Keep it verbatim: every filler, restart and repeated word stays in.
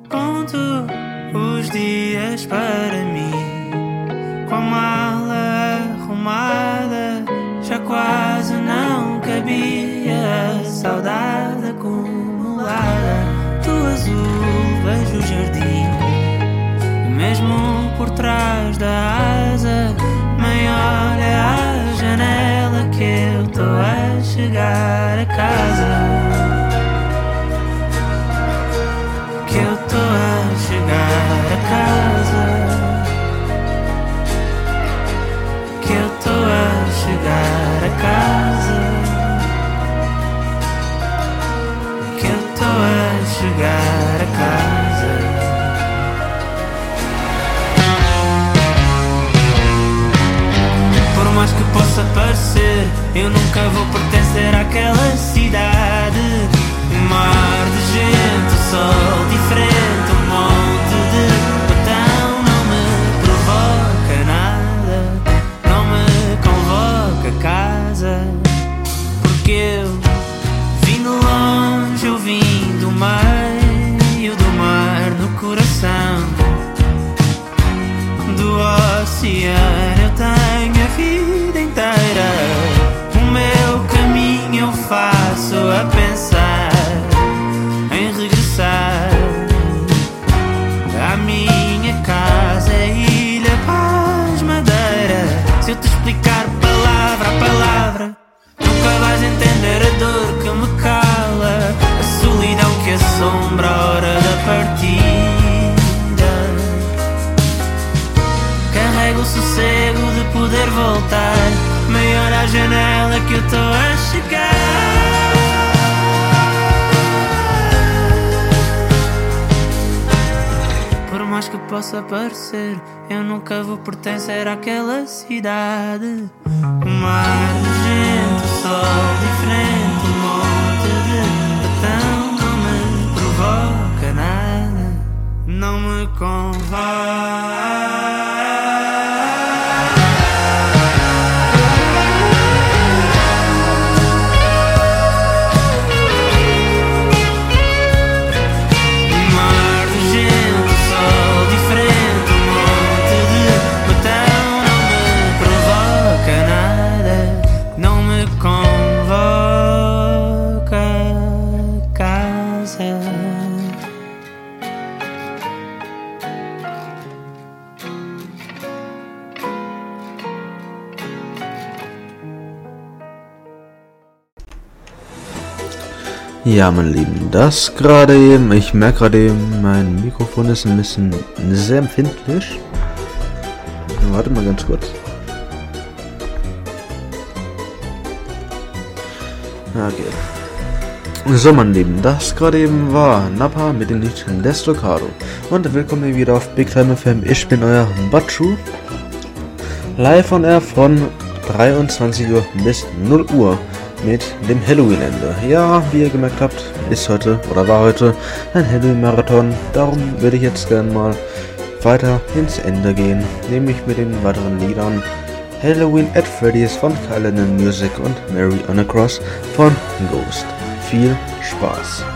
Conto os dias para mim, com a mala arrumada, já quase não cabia a saudade acumulada. Do azul vejo o jardim, mesmo por trás da asa, maior é a janela que eu tô a chegar a casa. Que eu tô a chegar a casa. Que eu tô a chegar a casa. Que eu tô a chegar a casa. Por mais que possa parecer, eu nunca vou pertencer àquela cidade. Um mar de gente, o sol diferente, um monte de botão. Não me provoca nada, não me convoca a casa. Porque eu vim de longe, eu vim do meio do mar, no coração do oceano. Eu tenho a vida inteira, o meu caminho eu faço a pensar em regressar à minha casa, Ilha Paz, Madeira. Se eu te explicar palavra a palavra, nunca vais entender a dor que me cala, a solidão que assombra a hora da partida. Carrego o sossego de poder voltar, maior à janela que eu tô a chegar. Por mais que possa parecer, eu nunca vou pertencer àquela cidade. O mar de gente, o sol diferente, um monte de botão. Não me provoca nada, não me convoca. Ja, meine Lieben, das gerade eben, ich merke gerade eben, mein Mikrofon ist ein bisschen sehr empfindlich. Warte mal ganz kurz. Okay. So, meine Lieben, das gerade eben war Nappa mit dem Lied Destrocado. Und willkommen wieder auf Big Time F M. Ich bin euer Batschu. Live on Air von dreiundzwanzig Uhr bis null Uhr. Mit dem Halloween-Ende. Ja, wie ihr gemerkt habt, ist heute oder war heute ein Halloween-Marathon. Darum würde ich jetzt gerne mal weiter ins Ende gehen, nämlich mit den weiteren Liedern Halloween at Freddy's von Kyle and Music und Mary on a Cross von Ghost. Viel Spaß!